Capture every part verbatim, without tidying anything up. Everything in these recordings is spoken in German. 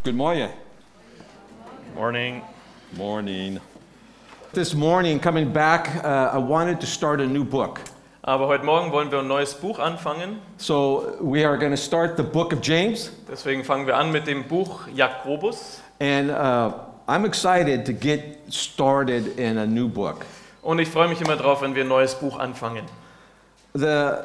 Good morning. Morning. Morning. This morning, coming back, uh, I wanted to start a new book. Aber heute Morgen wollen wir ein neues Buch anfangen. So we are going to start the book of James. Deswegen fangen wir an mit dem Buch Jakobus. And uh, I'm excited to get started in a new book. Und ich freue mich immer drauf, wenn wir ein neues Buch anfangen. The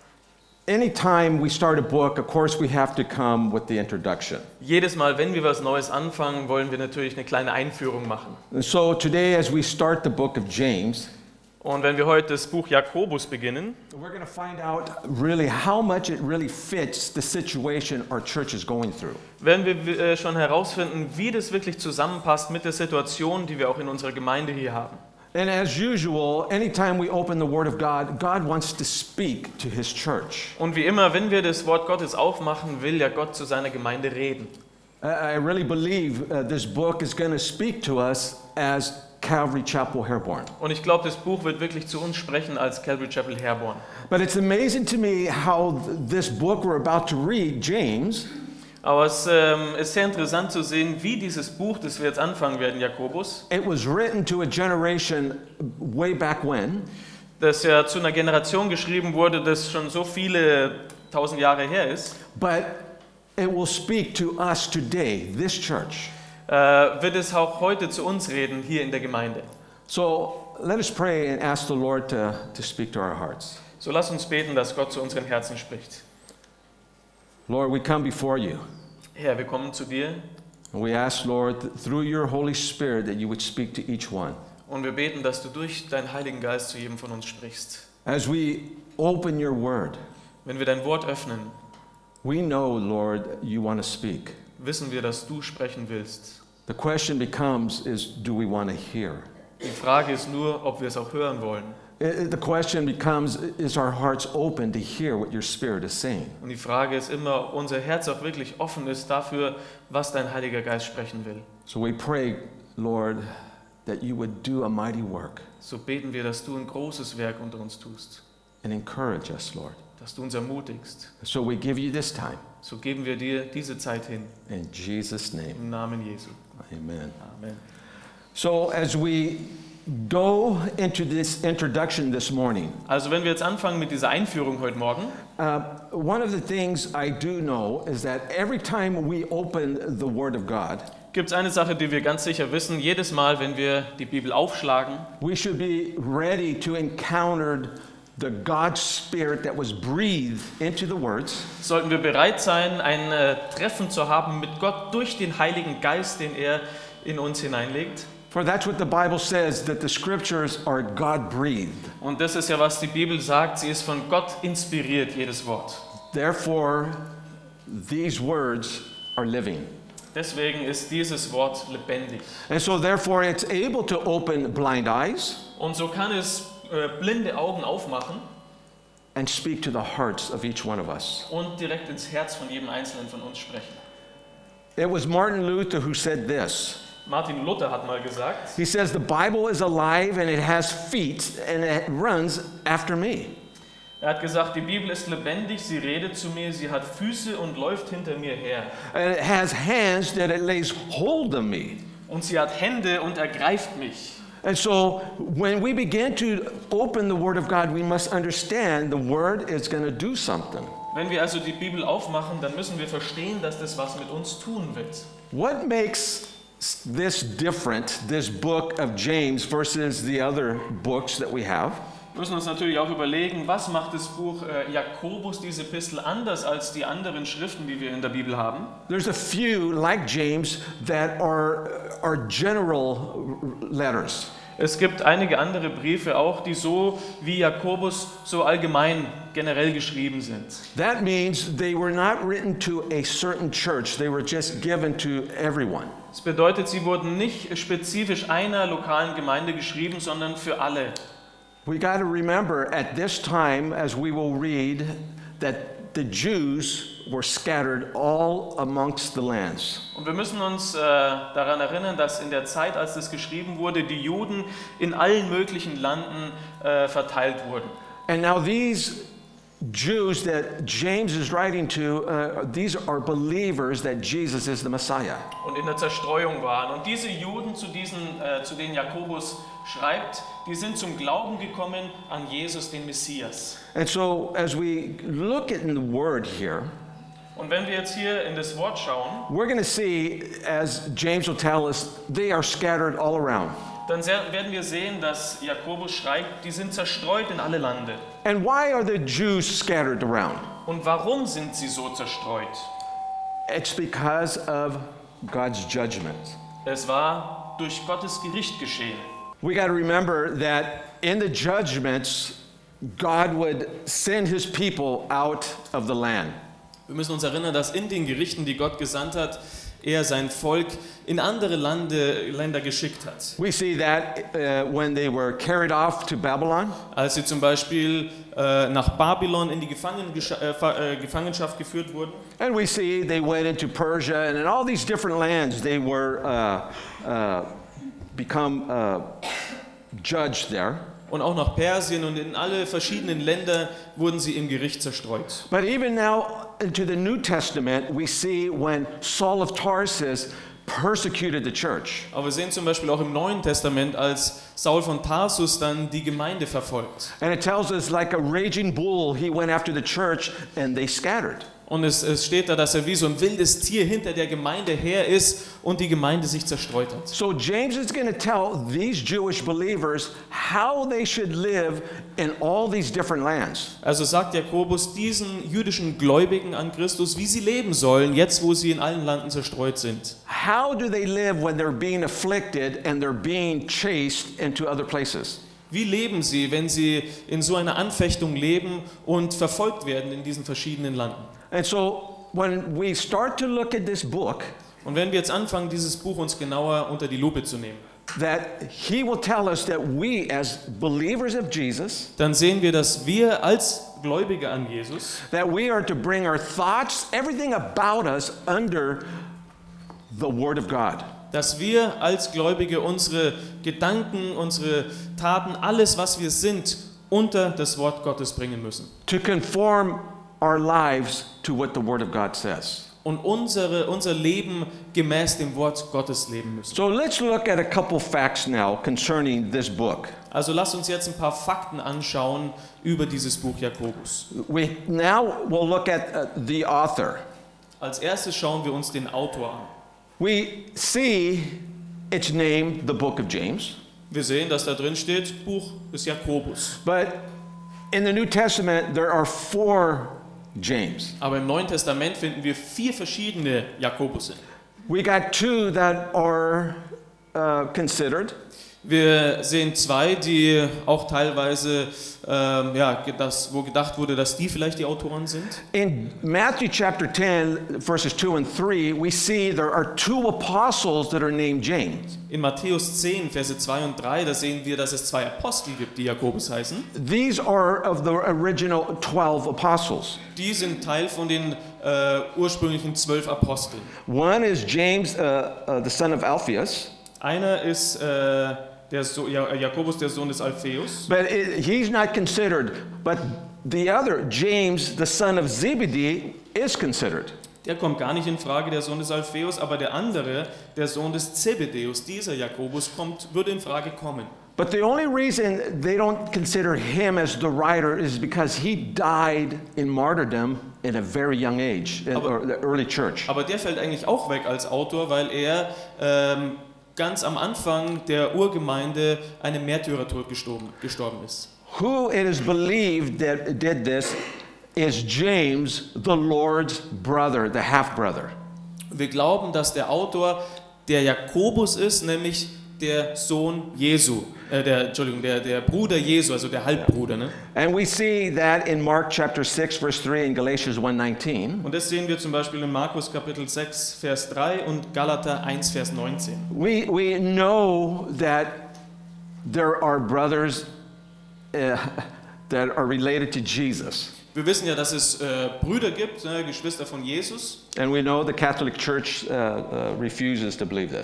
Anytime we start a book, of course we have to come with the introduction. Jedes Mal, wenn wir was Neues anfangen, wollen wir natürlich eine kleine Einführung machen. And so today, as we start the book of James, Und wenn wir heute das Buch Jakobus beginnen, we're going to find out really how much it really fits the situation our church is going through. werden wir äh, schon herausfinden, wie das wirklich zusammenpasst mit der Situation, die wir auch in unserer Gemeinde hier haben. And as usual, anytime we open the Word of God, God wants to speak to His church. Und wie immer, wenn wir das Wort Gottes aufmachen, will ja Gott zu seiner Gemeinde reden. I I really believe uh, this book is going to speak to us as Calvary Chapel Herborn. Und ich glaube, das Buch wird wirklich zu uns sprechen als Calvary Chapel Herborn. But it's amazing to me how th- this book we're about to read, James, Aber es ähm, ist sehr interessant zu sehen, wie dieses Buch, das wir jetzt anfangen werden, Jakobus, it was written to a generation way back when, das ja zu einer Generation geschrieben wurde, das schon so viele tausend Jahre her ist, but it will speak to us today, this church. äh, wird es auch heute zu uns reden, hier in der Gemeinde. So let us pray and ask the Lord to, to speak to our hearts. So lass uns beten, dass Gott zu unseren Herzen spricht. Lord, we come before you. Herr, wir kommen zu dir And we ask, Lord, that through your Holy Spirit that you would speak to each one. und wir beten, dass du durch deinen Heiligen Geist zu jedem von uns sprichst. As we open your word, Wenn wir dein Wort öffnen, we know, Lord, you want to speak. wissen wir, dass du sprechen willst. The question becomes is do we want to hear? Die Frage ist nur, ob wir es auch hören wollen. I- I- The question becomes is our hearts open to hear what your spirit is saying? Und die Frage ist immer, ob unser Herz auch wirklich offen ist dafür, was dein Heiliger Geist sprechen will. So we pray, Lord, that you would do a mighty work So beten wir, dass du ein großes Werk unter uns tust, and encourage us, Lord. dass du uns ermutigst. So we give you this time So geben wir dir diese Zeit hin, in Jesus' name. im Namen Jesu. Amen. Amen. So as we go into this introduction this morning, Also wenn wir jetzt anfangen mit dieser Einführung heute Morgen, uh, one of the things I do know is that every time we open the Word of God, gibt es eine Sache, die wir ganz sicher wissen. Jedes Mal, wenn wir die Bibel aufschlagen, we should be ready to encounter the God Spirit that was breathed into the words, sollten wir bereit sein, ein äh, Treffen zu haben mit Gott durch den Heiligen Geist, den er in uns hineinlegt. for that's what the Bible says, that the Scriptures are God-breathed. Und das ist ja, was die Bibel sagt. Sie ist von Gott inspiriert, jedes Wort. Therefore, these words are living. Deswegen ist dieses Wort lebendig. And so therefore, it's able to open blind eyes Und so kann es äh, blinde Augen aufmachen and speak to the hearts of each one of us. und direkt ins Herz von jedem Einzelnen von uns sprechen. It was Martin Luther who said this. Martin Luther hat mal gesagt, He says, the Bible is alive and it has feet and it runs after me. er hat gesagt, die Bibel ist lebendig, sie redet zu mir, sie hat Füße und läuft hinter mir her. And it has hands that it lays hold of me. Und sie hat Hände und ergreift mich. And so when we begin to open the Word of God, we must understand the Word is going to do something. Wenn wir also die Bibel aufmachen, dann müssen wir verstehen, dass das was mit uns tun wird. What makes this different, this book of James versus the other books that we have? Wir müssen uns natürlich auch überlegen, was macht das Buch äh, Jakobus, diese Epistel, anders als die anderen Schriften, die wir in der Bibel haben. There's a few, like James, that are, are general letters. Es gibt einige andere Briefe auch, die so wie Jakobus so allgemein, generell geschrieben sind. That means they were not written to a certain church, they were just given to everyone. Das bedeutet, sie wurden nicht spezifisch einer lokalen Gemeinde geschrieben, sondern für alle. We got to remember at this time, as we will read, that the Jews were scattered all amongst the lands. Und wir müssen uns äh, daran erinnern, dass in der Zeit, als das geschrieben wurde, die Juden in allen möglichen Landen äh, verteilt wurden. And now these Jews that James is writing to, uh, these are believers that Jesus is the Messiah. und in der Zerstreuung waren. Und diese Juden, zu, diesen, äh, zu denen Jakobus schreibt, die sind zum Glauben gekommen an Jesus, den Messias. And so as we look at the word here, Und wenn wir jetzt hier in das Wort schauen, we're going to see, as James will tell us, they are scattered all around. dann sehr- werden wir sehen, dass Jakobus schreibt, die sind zerstreut in alle Lande. And why are the Jews scattered around? Und warum sind sie so zerstreut? It's because of God's judgment. Es war durch Gottes Gericht geschehen. We got to remember that in the judgments, God would send his people out of the land. Wir müssen uns erinnern, dass in den Gerichten, die Gott gesandt hat, er sein Volk in andere Lande, Länder geschickt hat. We see that uh, when they were carried off to Babylon. Als sie zum Beispiel äh, nach Babylon in die Gefangengesch- äh, Ver- äh, Gefangenschaft geführt wurden. And we see they went into Persia and in all these different lands they were uh, uh, become uh, judged there. Und auch nach Persien und in alle verschiedenen Länder wurden sie im Gericht zerstreut. But even now into the New Testament, we see when Saul of Tarsus persecuted the church. Aber wir sehen zum Beispiel auch im Neuen Testament, als Saul von Tarsus dann die Gemeinde verfolgt. And it tells us, like a raging bull, he went after the church and they scattered. Und es, es steht da, dass er wie so ein wildes Tier hinter der Gemeinde her ist und die Gemeinde sich zerstreut hat. So James is going to tell these Jewish believers how they should live in all these different lands. Also sagt Jakobus diesen jüdischen Gläubigen an Christus, wie sie leben sollen, jetzt wo sie in allen Landen zerstreut sind. How do they live when they're being afflicted and they're being chased into other places? Wie leben sie, wenn sie in so einer Anfechtung leben und verfolgt werden in diesen verschiedenen Landen? And so when we start to look at this book, Und wenn wir jetzt anfangen, dieses Buch uns genauer unter die Lupe zu nehmen, that he will tell us that we as believers of Jesus, dann sehen wir, dass wir als Gläubige an Jesus, that we are to bring our thoughts, everything about us under the Word of God. dass wir als Gläubige unsere Gedanken, unsere Taten, alles, was wir sind, unter das Wort Gottes bringen müssen. To conform our lives to what the Word of God says. Und unsere, unser Leben gemäß dem Wort Gottes leben müssen. So let's look at a couple facts now concerning this book. Also lasst uns jetzt ein paar Fakten anschauen über dieses Buch Jakobus. We now will look at uh, the author. Als erstes schauen wir uns den Autor an. We see its name, the book of James, Wir sehen, dass da drin steht, Buch des Jakobus. but in the New Testament there are four James. Aber im Neuen Testament finden wir vier verschiedene Jakobusse. We got two that are uh, considered. Wir sehen zwei, die auch teilweise, ähm, ja, das, wo gedacht wurde, dass die vielleicht die Autoren sind. In Matthew chapter ten, verses two and three, we see there are two apostles that are named James. In Matthäus zehn, Verse zwei und drei, da sehen wir, dass es zwei Apostel gibt, die Jakobus heißen. These are of the original twelve apostles. Die sind Teil von den äh, ursprünglichen zwölf Aposteln. One is James, uh, uh, the son of Alphaeus, Einer ist äh, der so ja, Jakobus, der Sohn des Alphaeus. but it, he's not considered. But the other, James, the son of Zebedee, is considered. Der kommt gar nicht in Frage, der Sohn des Alphaeus, aber der andere, der Sohn des Zebedeus, dieser Jakobus, kommt, würde in Frage kommen. But the only reason they don't consider him as the writer is because he died in martyrdom in a very young age, in Aber- or the early church. Aber der fällt eigentlich auch weg als Autor, weil er ähm, ganz am Anfang der Urgemeinde einem Märtyrertod gestorben, gestorben ist. Who it is believed that did this is James, the Lord's brother, the half-brother. Wir glauben, dass der Autor der Jakobus ist, nämlich der Sohn Jesu, äh, der, Entschuldigung, der, der Bruder Jesu, also der Halbbruder. Ne? And we see that in Mark chapter six, verse three, and Galatians one nineteen. Und das sehen wir zum Beispiel in Markus Kapitel sechs, Vers drei und Galater eins, Vers neunzehn. We, we know that there are brothers uh, that are related to Jesus. Wir wissen ja, dass es äh, Brüder gibt, ne, Geschwister von Jesus. And we know the Catholic Church uh, uh, refuses to believe this.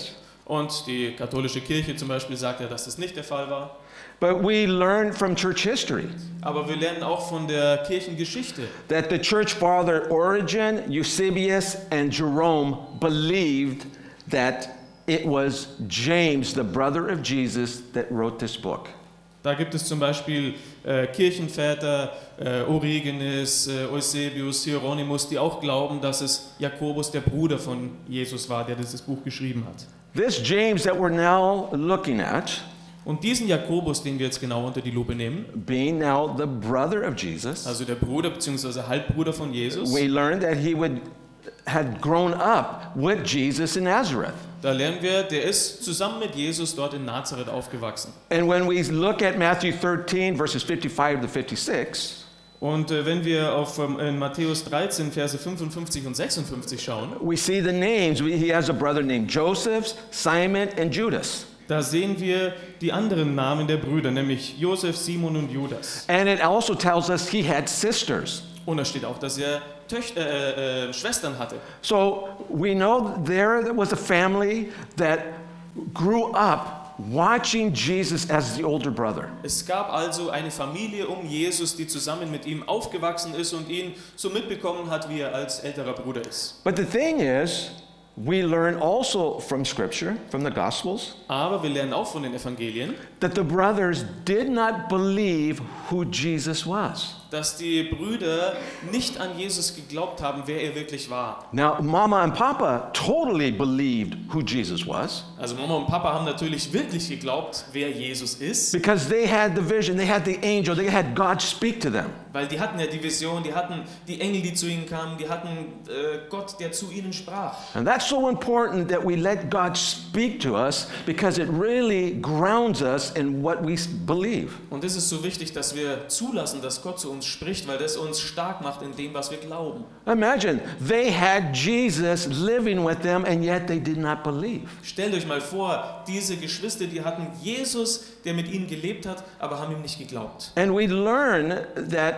Und die katholische Kirche zum Beispiel sagt ja, dass das nicht der Fall war. But we learn from church history Aber wir lernen auch von der Kirchengeschichte, that the church father Origen, Eusebius, and Jerome believed that it was James, the brother of Jesus, that wrote this book. da gibt es zum Beispiel äh, Kirchenväter, äh, Origenes, äh, Eusebius, Hieronymus, die auch glauben, dass es Jakobus, der Bruder von Jesus war, der dieses Buch geschrieben hat. This James that we're now looking at, Und diesen Jakobus, den wir jetzt genau unter die Lupe nehmen, being now the brother of Jesus, also der Bruder bzw. Halbbruder von Jesus, we learned that he would had grown up with Jesus in Nazareth. da lernen wir, der ist zusammen mit Jesus dort in Nazareth aufgewachsen. And when we look at Matthew thirteen, verses fifty-five to fifty-six, Und äh, wenn wir auf ähm, in Matthäus dreizehn, Verse fünfundfünfzig und sechsundfünfzig schauen, we see the names. We- He has a brother named Joseph, Simon, and Judas. da sehen wir die anderen Namen der Brüder, nämlich Josef, Simon und Judas. And it also tells us he had sisters. Und da steht auch, dass er Töchter, äh, äh, Schwestern hatte. So we know there was a family that grew up watching Jesus as the older brother. Es gab also eine Familie um Jesus, die zusammen mit ihm aufgewachsen ist und ihn so mitbekommen hat, wie er als älterer Bruder ist. But the thing is, we learn also from Scripture, from the Gospels, Aber wir lernen auch von den Evangelien, that the brothers did not believe who Jesus was. dass die Brüder nicht an Jesus geglaubt haben, wer er wirklich war. Now, Mama and Papa totally believed who Jesus was Also Mama und Papa haben natürlich wirklich geglaubt, wer Jesus ist, because they had the vision, they had the angel, they had God speak to them. weil die hatten ja die Vision, die hatten die Engel, die zu ihnen kamen, die hatten äh, Gott, der zu ihnen sprach. And that's so important that we let God speak to us because it really grounds us in what we s- believe. Und es ist so wichtig, dass wir zulassen, dass Gott zu uns spricht, weil das uns stark macht in dem, was wir glauben. Imagine, they had Jesus living with them and yet they did not believe. Stellt euch mal vor, diese Geschwister, die hatten Jesus, der mit ihnen gelebt hat, aber haben ihm nicht geglaubt. And we learn that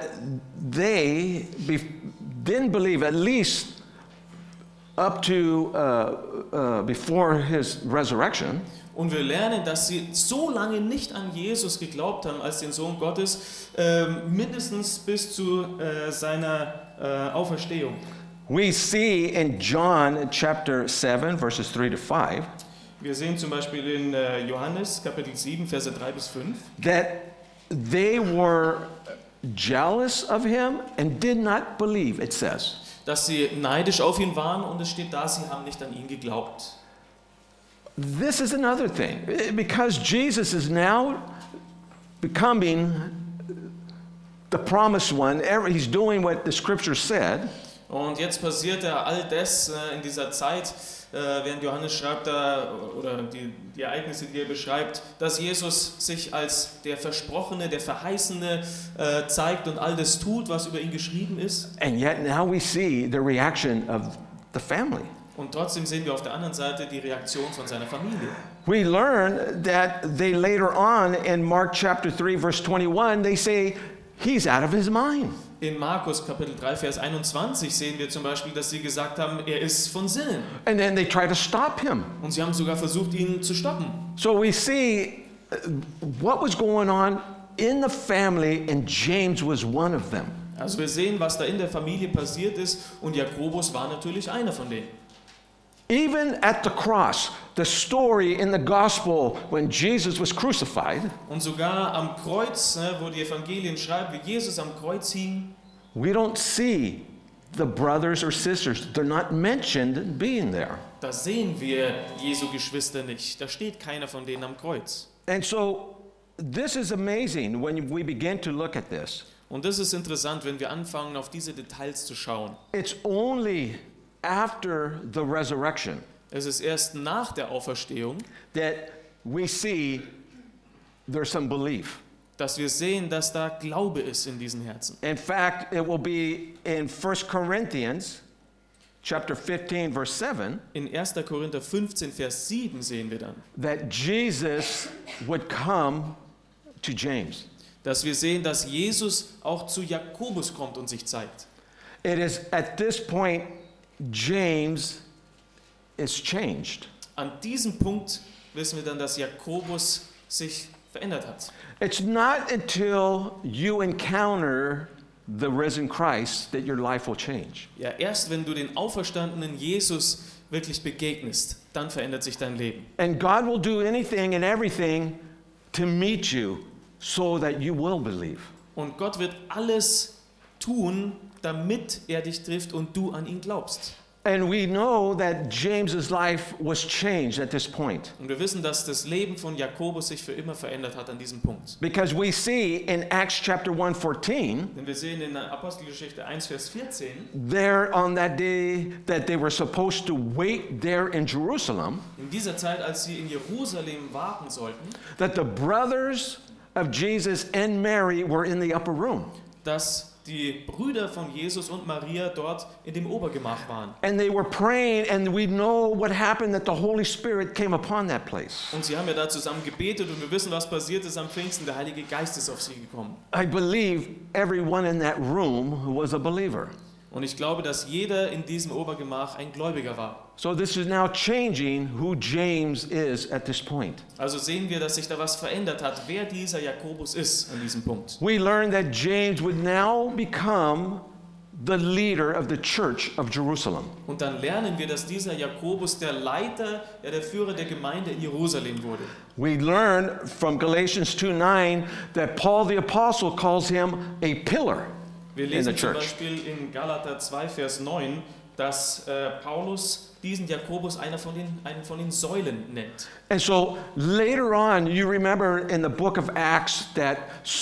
they be, didn't believe, at least up to uh, uh, before his resurrection. Und wir lernen, dass sie so lange nicht an Jesus geglaubt haben als den Sohn Gottes, ähm, mindestens bis zu äh, seiner äh, Auferstehung. We see in John chapter seven, verses three to five, Wir sehen zum Beispiel in äh, Johannes Kapitel sieben, Verse drei bis fünf, that they were jealous of him and did not believe, it says. dass sie neidisch auf ihn waren und es steht da, sie haben nicht an ihn geglaubt. This is another thing. Because Jesus is now becoming the promised one, every- he's doing what the scripture said. Und jetzt passiert ja all das äh, in dieser Zeit, äh, während Johannes schreibt da, oder die, die Ereignisse, die er beschreibt, dass Jesus sich als der Versprochene, der Verheißene äh, zeigt und all das tut, was über ihn geschrieben ist. And yet now we see the reaction of the family. Und trotzdem sehen wir auf der anderen Seite die Reaktion von seiner Familie. We learn that they later on in Mark chapter three, verse twenty-one, they say, he's out of his mind. In Markus Kapitel drei, Vers einundzwanzig sehen wir zum Beispiel, dass sie gesagt haben, er ist von Sinnen. And then they try to stop him. Und sie haben sogar versucht, ihn zu stoppen. So we see uh, what was going on in the family, and James was one of them. Also wir sehen, was da in der Familie passiert ist und Jakobus war natürlich einer von denen. Even at the cross, the story in the gospel when Jesus was crucified, Und sogar am Kreuz, ne, wo die Evangelien schreiben, wie Jesus am Kreuz hing, we don't see the brothers or sisters. They're not mentioned being there. da sehen wir Jesu Geschwister nicht. Da steht keiner von denen am Kreuz. And so this is amazing when we begin to look at this. Und das ist interessant, wenn wir anfangen, auf diese Details zu schauen. It's only after the resurrection Es ist erst nach der Auferstehung, that we see there's some belief. dass wir sehen, dass da Glaube ist in diesen Herzen. In fact, it will be in First Corinthians chapter fifteen, verse seven, In erster Korinther fünfzehn, Vers sieben sehen wir dann, that Jesus would come to James. dass wir sehen, dass Jesus auch zu Jakobus kommt und sich zeigt. It is at this point James is changed. an diesem Punkt wissen wir dann, dass Jakobus sich verändert hat. It's not until you encounter the risen Christ that your life will change. Ja, erst wenn du den auferstandenen Jesus wirklich begegnest, dann verändert sich dein Leben. And God will do anything and everything to meet you so that you will believe. Und Gott wird alles tun, damit er dich trifft und du an ihn glaubst. And we know that James's life was changed at this point. Und wir wissen, dass das Leben von Jakobus sich für immer verändert hat an diesem Punkt. Because we see in Acts chapter one fourteen, Denn wir sehen in der Apostelgeschichte eins, Vers vierzehn, there on that day that they were supposed to wait there in Jerusalem, in dieser Zeit, als sie in Jerusalem warten sollten, that the brothers of Jesus and Mary were in the upper room. dass die Brüder von Jesus und Maria dort in dem Obergemach waren. And they were praying, and we know what happened, that the Holy Spirit came upon that place. Und sie haben ja da zusammen gebetet und wir wissen, was passiert ist am Pfingsten. Der Heilige Geist ist auf sie gekommen. I believe everyone in that room was a believer. Und ich glaube, dass jeder in diesem Obergemach ein Gläubiger war. So this is now changing who James is at this point. Also sehen wir, dass sich da was verändert hat, wer dieser Jakobus ist an diesem Punkt. We learn that James would now become the leader of the church of Jerusalem. Und dann lernen wir, dass dieser Jakobus der Leiter, ja, der Führer der Gemeinde in Jerusalem wurde. We learn from Galatians two nine that Paul the apostle calls him a pillar. Wir in the lesen zum church. Beispiel in Galater zwei, Vers neun, dass äh, Paulus diesen Jakobus einer von den, einen von den Säulen nennt. And so later on, you remember in the book of Acts that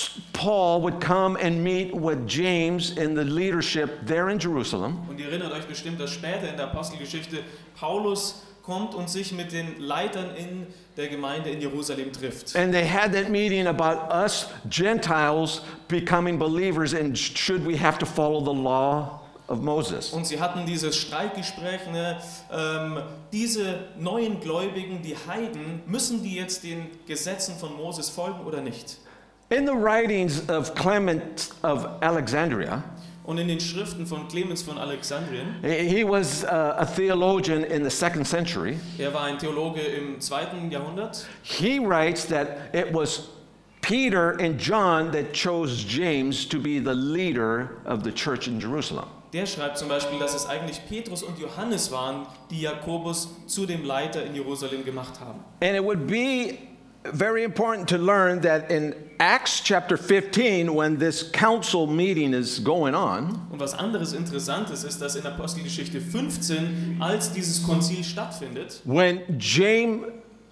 Paul would come and meet with James in the leadership there in Jerusalem. Und ihr erinnert euch bestimmt, dass später in der Apostelgeschichte Paulus kommt und sich mit den Leitern in der Gemeinde in Jerusalem trifft. And they had that meeting about us Gentiles becoming believers and should we have to follow the law of Moses. Und sie hatten dieses Streitgespräch, ne, ähm, diese neuen Gläubigen, die Heiden, müssen die jetzt den Gesetzen von Moses folgen oder nicht? In the writings of Clement of Alexandria, Und in den Schriften von Clemens von Alexandrien, he was uh, a theologian in the second century. er war ein Theologe im zweiten Jahrhundert, He writes that it was Peter and John that chose James to be the leader of the church in Jerusalem. der schreibt zum Beispiel, dass es eigentlich Petrus und Johannes waren, die Jakobus zu dem Leiter in Jerusalem gemacht haben. And it would be very important to learn that in Acts chapter fifteen, when this council meeting is going on, Und was anderes Interessantes ist, dass in Apostelgeschichte fünfzehn, als dieses Konzil stattfindet, when James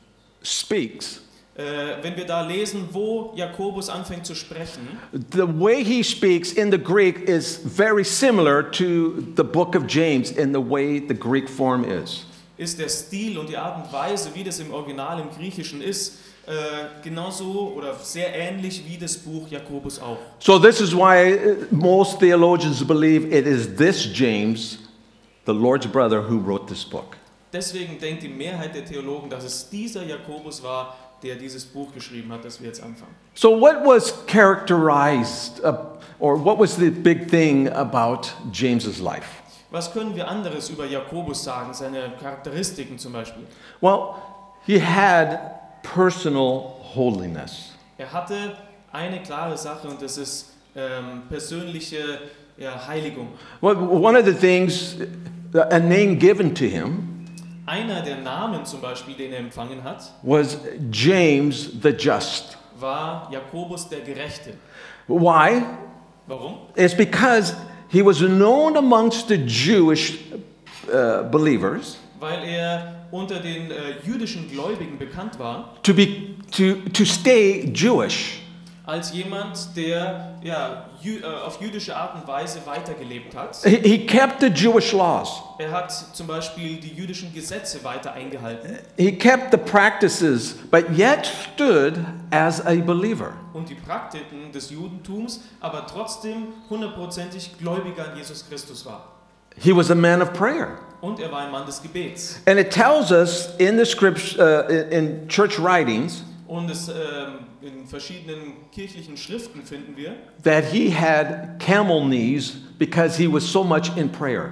speaks, äh, wenn wir da lesen, wo Jakobus anfängt zu sprechen, the way he speaks in the Greek is very similar to the book of James in the way the Greek form is. ist der Stil und die Art und Weise, wie das im Original im Griechischen ist, äh, genauso oder sehr ähnlich wie das Buch Jakobus auch. So this is why uh, most theologians believe it is this James, the Lord's brother, who wrote this book. Deswegen denkt die Mehrheit der Theologen, dass es dieser Jakobus war, der dieses Buch geschrieben hat, das wir jetzt anfangen. So what was characterized, uh, or what was the big thing about James's life? Was können wir anderes über Jakobus sagen, seine Charakteristiken zum Beispiel? Well, he had personal holiness. Er hatte eine klare Sache und das ist ähm, persönliche ja, Heiligung. Well, one of the things, a name given to him Einer der Namen zum Beispiel, den er empfangen hat, was James the Just. war Jakobus der Gerechte. Why? Warum? It's because he was known amongst the Jewish uh, believers Weil er unter den äh, jüdischen Gläubigen bekannt war, to be to to stay Jewish. als jemand, der ja, jü äh, auf jüdische Art und Weise weitergelebt hat. He, he kept the Jewish laws. Er hat zum Beispiel die jüdischen Gesetze weiter eingehalten He kept the practices, but yet stood as a believer. und die Praktiken des Judentums, aber trotzdem hundertprozentig Gläubiger an Jesus Christus war. He was a man of prayer. Und er war ein Mann des Gebets. And it tells us in the scripts, uh, in, in church writings, Und es, ähm, in verschiedenen kirchlichen Schriften finden wir, that he had camel knees because he was so much in prayer.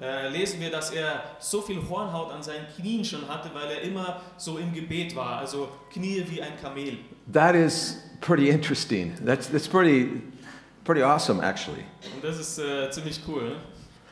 äh, lesen wir, dass er so viel Hornhaut an seinen Knien schon hatte, weil er immer so im Gebet war, also Knie wie ein Kamel. That is pretty interesting. That's, that's pretty, pretty awesome, actually. Und das ist äh, ziemlich cool. Ne?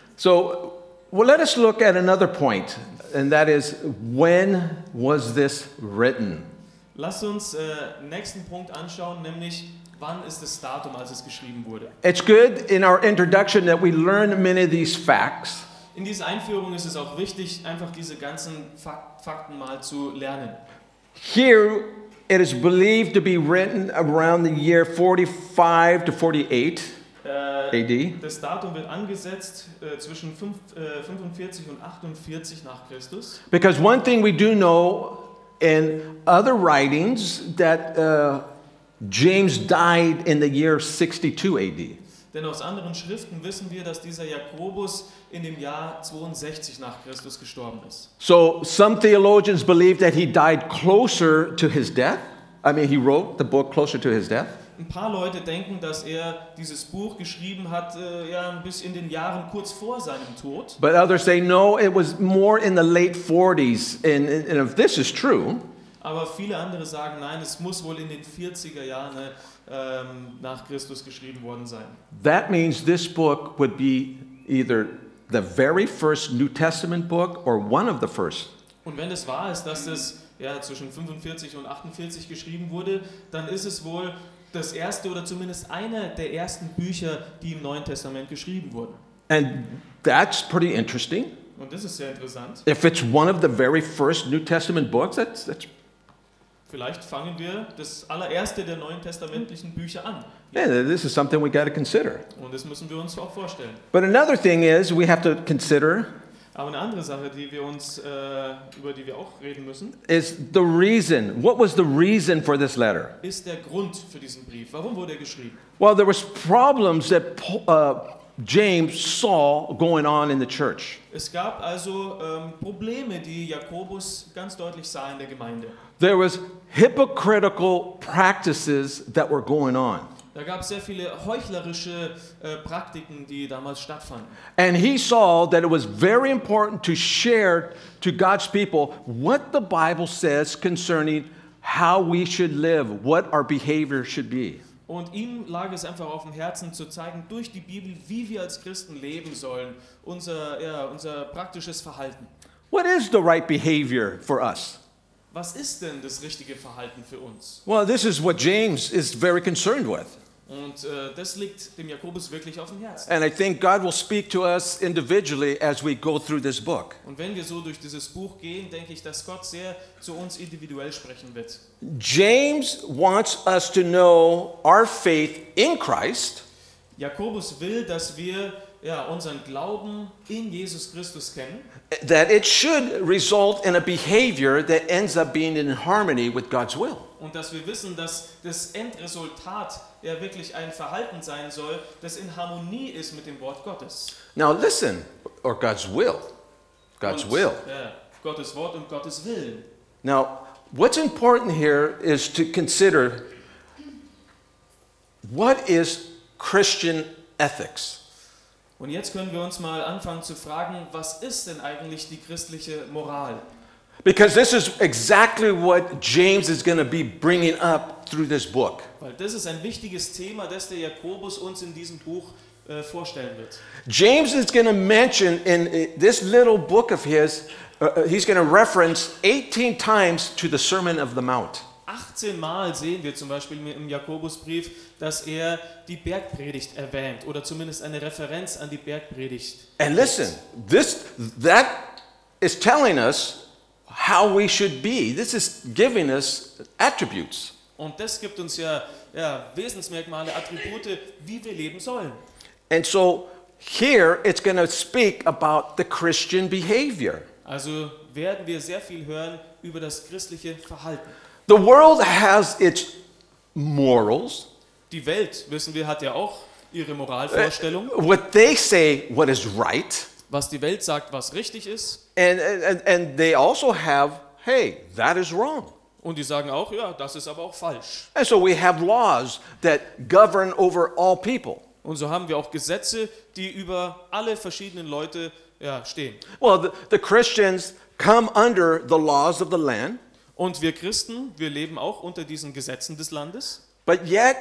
So, well, let us look at another point, and that is, when was this written? Lasst uns äh, nächsten Punkt anschauen, nämlich wann ist das Datum, als es geschrieben wurde. It's good in our introduction that we learn many of these facts. In dieser Einführung ist es auch wichtig, einfach diese ganzen Fak- Fakten mal zu lernen. Here, it is believed to be written around the year forty-five to forty-eight Äh, A D. das Datum wird angesetzt äh, zwischen fünf, äh, fünfundvierzig und achtundvierzig nach Christus. Because one thing we do know in other writings that uh, James died in the year sixty-two A D. Denn aus anderen Schriften wissen wir, dass dieser Jakobus in dem Jahr zweiundsechzig nach Christus gestorben ist. So some theologians believe that he died closer to his death. I mean, he wrote the book closer to his death. Ein paar Leute denken, dass er dieses Buch geschrieben hat, äh, ja, bis in den Jahren kurz vor seinem Tod. But others say no, it was more in the late forties. And, and and if this is true, Aber viele andere sagen, nein, es muss wohl in den vierziger Jahren äh, ähm, nach Christus geschrieben worden sein. that means this book would be either the very first New Testament book or one of the first. Und wenn es wahr ist, dass das ja, zwischen fünfundvierzig und achtundvierzig geschrieben wurde, dann ist es wohl das erste oder zumindest einer der ersten Bücher, die im Neuen Testament geschrieben wurden. And that's pretty interesting. Und das ist sehr interessant. If it's one of the very first New Testament books, that's, that's Vielleicht fangen wir das allererste der neuen testamentlichen Bücher an. yeah, this is something we got to consider. Und das müssen wir uns auch vorstellen. But another thing is we have to consider Aber eine andere Sache, die wir uns, äh, über die wir auch reden müssen, is the reason. What was the reason for this letter? ist der Grund für diesen Brief. Warum wurde er geschrieben? Well, there was problems that Paul- uh, James saw going on in the church. Es gab also ähm, Probleme, die Jakobus ganz deutlich sah in der Gemeinde. There was hypocritical practices that were going on. Da gab es sehr viele heuchlerische äh, Praktiken, die damals stattfanden. And he saw that it was very important to share to God's people what the Bible says concerning how we should live, what our behavior should be. Und ihm lag es einfach auf dem Herzen zu zeigen, durch die Bibel, wie wir als Christen leben sollen, unser, ja, unser praktisches Verhalten. What is the right behavior for us? Was ist denn das richtige Verhalten für uns? Well, this is what James is very concerned with. Und äh, das liegt dem Jakobus wirklich auf dem Herzen. And I think God will speak to us individually as we go through this book. Und wenn wir so durch dieses Buch gehen, denke ich, dass Gott sehr zu uns individuell sprechen wird. James wants us to know our faith in Christ, Jakobus will, dass wir ja, unseren Glauben in Jesus Christus kennen, that it should result in a behavior that ends up being in harmony with God's will. und dass wir wissen, dass das Endresultat ja wirklich ein Verhalten sein soll, das in Harmonie ist mit dem Wort Gottes. Now listen, or God's will. God's und, will. Ja, Gottes Wort und Gottes Willen. Now, what's important here is to consider what is Christian ethics? Und jetzt können wir uns mal anfangen zu fragen, was ist denn eigentlich die christliche Moral? Because this is exactly what James is going to be bringing up through this book. Weil das ist ein wichtiges Thema, das der Jakobus uns in diesem Buch äh, vorstellen wird. James is going to mention in uh, this little book of his, uh, uh, he's going to reference eighteen times to the Sermon of the Mount. achtzehn Mal sehen wir zum Beispiel im Jakobusbrief, dass er die Bergpredigt erwähnt oder zumindest eine Referenz an die Bergpredigt. And listen, this that is telling us how we should be. This is giving us attributes. Und das gibt uns ja, ja Wesensmerkmale, Attribute, wie wir leben sollen. And so here it's going to speak about the Christian behavior. Also werden wir sehr viel hören über das christliche Verhalten. The world has its morals, Die Welt, wissen wir, hat ja auch ihre Moralvorstellung, what they say what is right, was die Welt sagt, was richtig ist. and, and, and they also have, hey, that is wrong. Und die sagen auch, ja, das ist aber auch falsch. And so we have laws that govern over all people. Und so haben wir auch Gesetze, die über alle verschiedenen Leute ja, stehen. Well, the, the Christians come under the laws of the land, Und wir Christen, wir leben auch unter diesen Gesetzen des Landes, but yet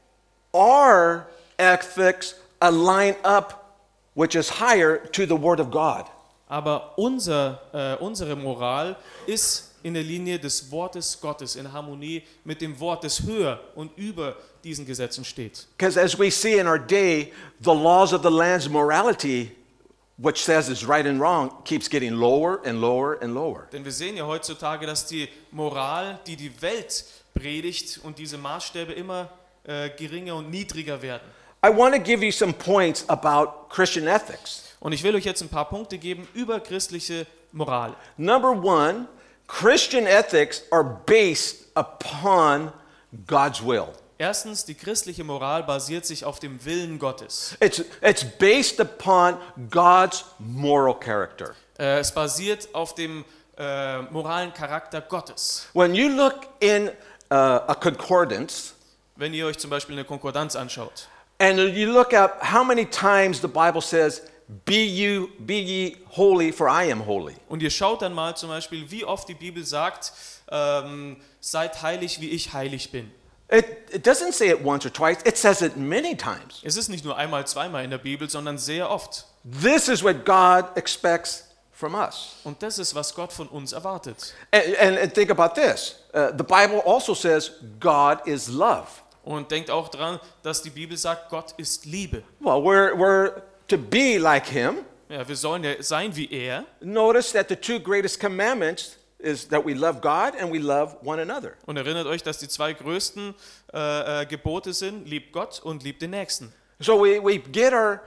our ethics align up, which is higher, to the Word of God. aber unser, äh, unsere Moral ist in der Linie des Wortes Gottes, in Harmonie mit dem Wort, das höher und über diesen Gesetzen steht. Because as we see in our day, the laws of the land's morality, which says is right and wrong, keeps getting lower and lower and lower. Denn wir sehen ja heutzutage, dass die Moral, die die Welt predigt und diese Maßstäbe immer äh, geringer und niedriger werden. I want to give you some points about Christian ethics. Und ich will euch jetzt ein paar Punkte geben über christliche Moral. Number one, Christian ethics are based upon God's will. Erstens, die christliche Moral basiert sich auf dem Willen Gottes. It's, it's based upon God's moral character. Äh, es basiert auf dem äh, moralen Charakter Gottes. When you look in uh, a concordance Wenn ihr euch zum Beispiel eine Konkordanz anschaut and you look up how many times the Bible says, Be you, be ye holy, for I am holy. und ihr schaut dann mal zum Beispiel, wie oft die Bibel sagt, ähm, seid heilig, wie ich heilig bin. It, it doesn't say it once or twice, it says it many times. Es ist nicht nur einmal, zweimal in der Bibel, sondern sehr oft. This is what God expects from us. Und das ist, was Gott von uns erwartet. And, and, and think about this. Uh, the Bible also says God is love. Und denkt auch dran, dass die Bibel sagt, Gott ist Liebe. Well, we're, we're to be like him. Ja, wir sollen ja sein wie er. Notice that the two greatest commandments is that we love God and we love one another. Und erinnert euch, dass die zwei größten äh, äh, Gebote sind, liebt Gott und liebt den Nächsten. So we, we get our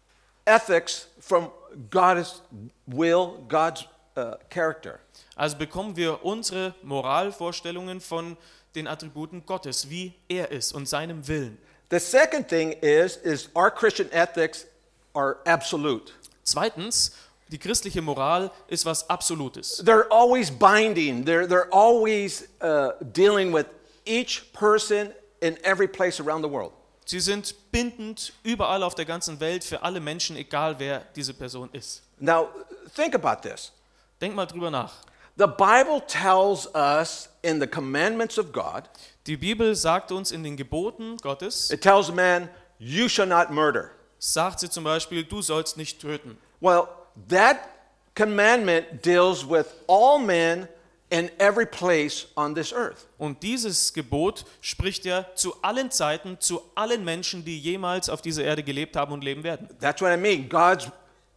ethics from God's will, God's uh, character. Also bekommen wir unsere Moralvorstellungen von den Attributen Gottes, wie er ist und seinem Willen. The second thing is, is our Christian ethics are absolute. Zweitens, die christliche Moral ist was Absolutes. They're always binding. They're, they're always uh, dealing with each person in every place around the world. Sie sind bindend überall auf der ganzen Welt für alle Menschen, egal wer diese Person ist. Now, think about this. Denk mal drüber nach. The Bible tells us in the commandments of God, Die Bibel sagt uns in den Geboten Gottes, it tells man, you shall not murder. sagt sie zum Beispiel, du sollst nicht töten. Well, that commandment deals with all men in every place on this earth. Und dieses Gebot spricht ja zu allen Zeiten, zu allen Menschen, die jemals auf dieser Erde gelebt haben und leben werden. That's what I mean. God's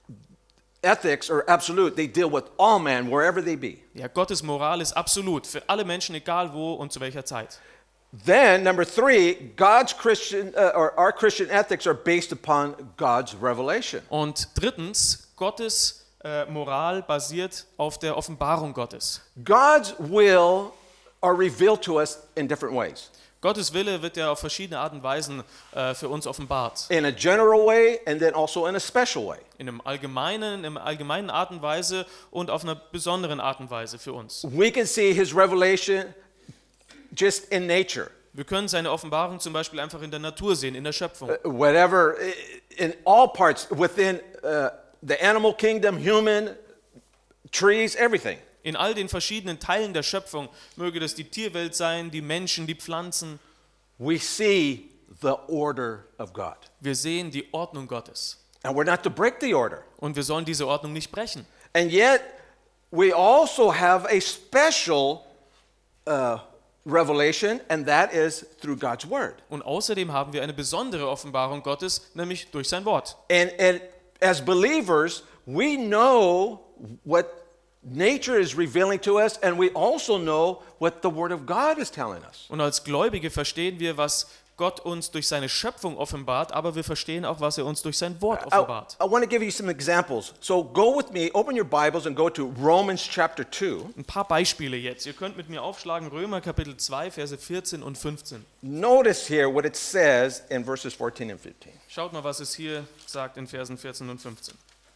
ethics are absolute. They deal with all men, wherever they be. Ja, Gottes Moral ist absolut für alle Menschen, egal wo und zu welcher Zeit. Then, number three, God's Christian, uh, or our Christian ethics are based upon God's revelation. Und drittens, Gottes äh, Moral basiert auf der Offenbarung Gottes. God's will are revealed to us in different ways. Gottes Wille wird ja auf verschiedene Arten und Weisen äh, für uns offenbart. In a general way and then also in a special way. In einem allgemeinen, in einer allgemeinen Art und Weise und auf einer besonderen Art und Weise für uns. We can see his revelation just in nature. Wir können seine Offenbarung zum Beispiel einfach in der Natur sehen, in der Schöpfung. Uh, whatever, in all parts, within uh, the animal kingdom, human, trees, everything. In all den verschiedenen Teilen der Schöpfung, möge das die Tierwelt sein, die Menschen, die Pflanzen. We see the order of God. Wir sehen die Ordnung Gottes. And we're not to break the order. Und wir sollen diese Ordnung nicht brechen. And yet, we also have a special uh, revelation, and that is through God's word. Und außerdem haben wir eine besondere Offenbarung Gottes, nämlich durch sein Wort. And, and as believers, we know what nature is revealing to us, and we also know what the word of God is telling us. Und als Gläubige verstehen wir, was Gott uns durch seine Schöpfung offenbart, aber wir verstehen auch, was er uns durch sein Wort I, offenbart. I want to give you some examples. So go with me, open your Bibles and go to Romans chapter two. Ein paar Beispiele jetzt. Ihr könnt mit mir aufschlagen, Römer Kapitel zwei, Verse vierzehn und fünfzehn. Notice here what it says in verses fourteen and fifteen. Schaut mal, was es hier sagt in Versen vierzehn und fünfzehn.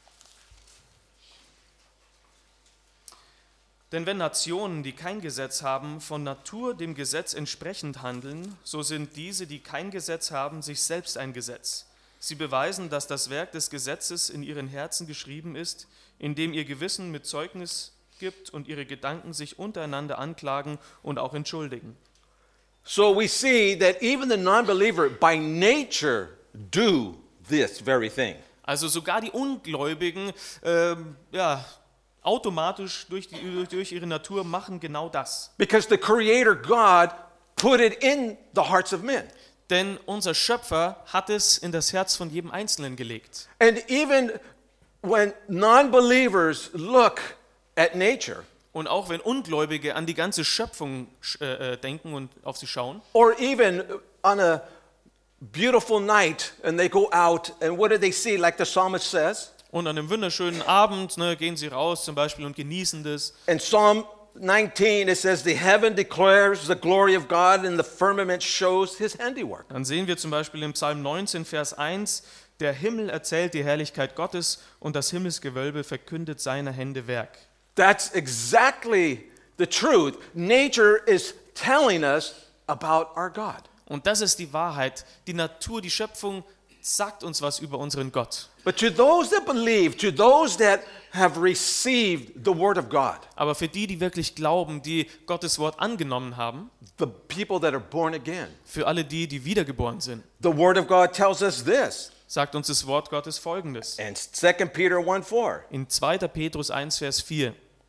Denn wenn Nationen, die kein Gesetz haben, von Natur dem Gesetz entsprechend handeln, so sind diese, die kein Gesetz haben, sich selbst ein Gesetz. Sie beweisen, dass das Werk des Gesetzes in ihren Herzen geschrieben ist, indem ihr Gewissen mit Zeugnis gibt und ihre Gedanken sich untereinander anklagen und auch entschuldigen. So we see that even the non-believer by nature do this very thing. Also sogar die Ungläubigen, ähm, ja, automatisch durch, die, durch, durch ihre Natur machen genau das. Because the Creator God put it in the hearts of men. Denn unser Schöpfer hat es in das Herz von jedem Einzelnen gelegt. And even when non-believers look at nature, Und auch wenn Ungläubige an die ganze Schöpfung äh, äh, denken und auf sie schauen, or even on a beautiful night and they go out and what do they see, like the psalmist says? und an einem wunderschönen Abend ne, gehen sie raus zum Beispiel und genießen das. In Psalm nineteen it says, the heaven declares the glory of God and the firmament shows his handiwork. Dann sehen wir zum Beispiel im Psalm neunzehn, Vers eins, der Himmel erzählt die Herrlichkeit Gottes und das Himmelsgewölbe verkündet seiner Hände Werk. That's exactly the truth. Nature is telling us about our God. Und das ist die Wahrheit. Die Natur, die Schöpfung sagt uns was über unseren Gott. But to those that believe, to those that have received the word of God, Aber für die, die wirklich glauben, die Gottes Wort angenommen haben, the people that are born again, für alle die, die wiedergeboren sind, the word of God tells us this sagt uns das Wort Gottes Folgendes. in Second Peter one four. In zweiter Petrus eins, Vers vier.